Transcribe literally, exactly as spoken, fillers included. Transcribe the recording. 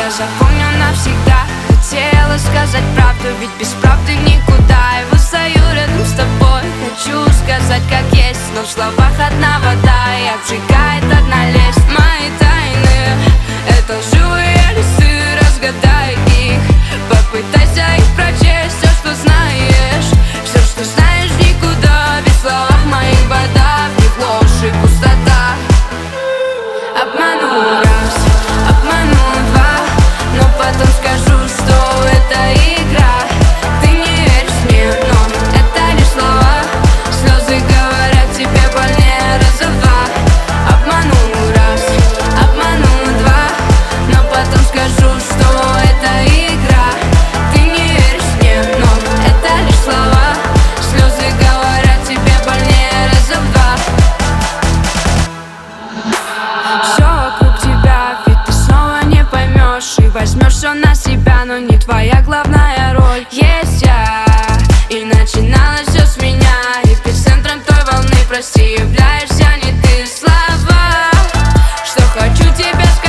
я запомню навсегда. Хотела сказать правду, ведь без правды никуда. И выстою рядом с тобой, хочу сказать как есть, но в словах одна вода, и обжигает одна лесть. Мои тайны — это живые листы, разгадай их, попытайся их прочесть. Все, что знаешь, все, что знаешь, никуда. Без слов моих вода, в них ложь и пустота. Обману раз, обману два, но потом скажу, что это игра. Ты не веришь мне, но это лишь слова. Слезы говорят тебе больнее раза в два. Обману раз, обману два, но потом скажу, что это игра. Ты не веришь мне, но это лишь слова. Слезы говорят тебе больнее раза в два. Все вокруг тебя, ведь ты снова не поймешь и возьмешь все на себя, но не твоя главная роль. Есть я, и начиналось все с меня, эпицентром той волны, прости, являешься не ты. Слова, что хочу тебе сказать.